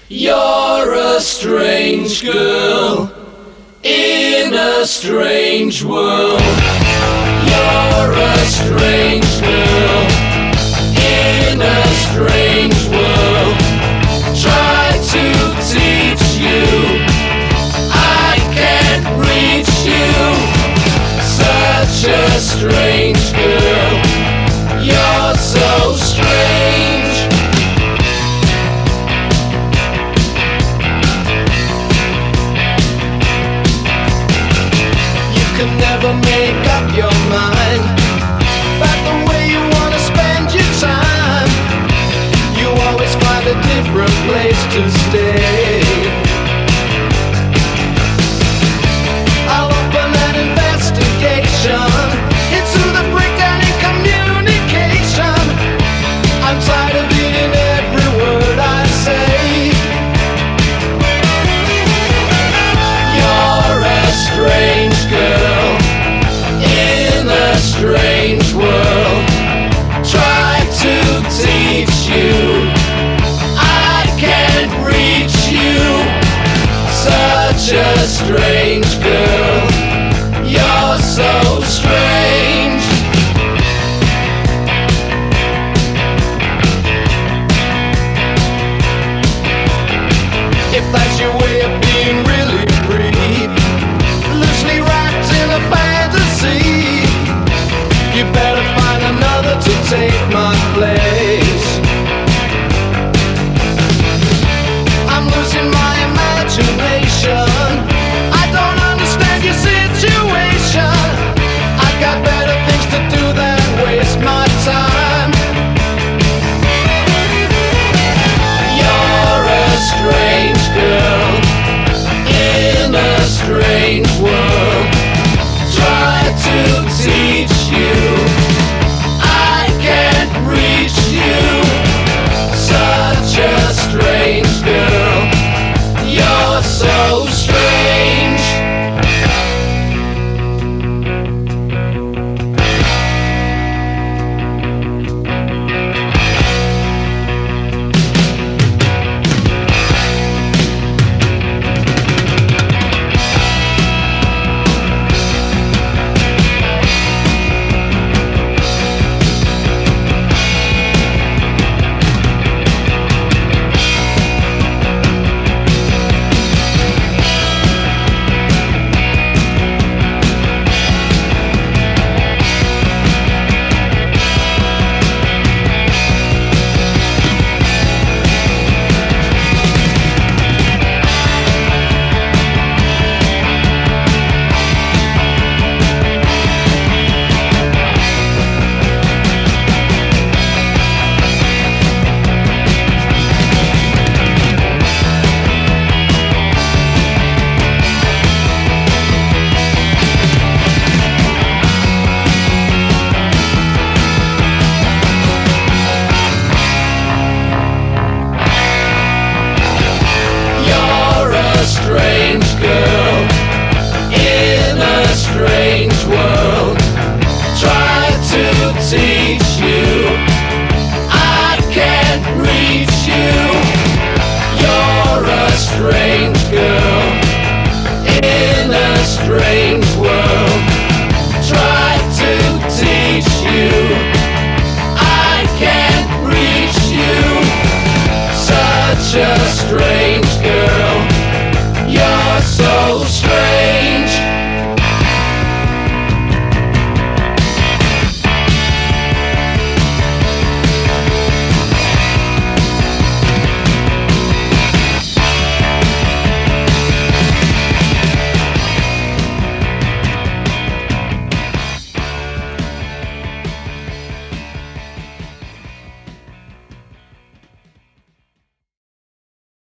You're a strange girl in a strange world. You're a strange girl in a strange world. Try to teach you, I can't reach you. Such a strange girl, you're so strange. Can never make up your mind about the way you wanna spend your time. You always find a different place to stay. I'll open an investigation into the breakdown in communication. I'm tired of eating every word I say. You're a strange girl in a strange world. Try to teach you, I can't reach you. Such a strange girl, you're so strange.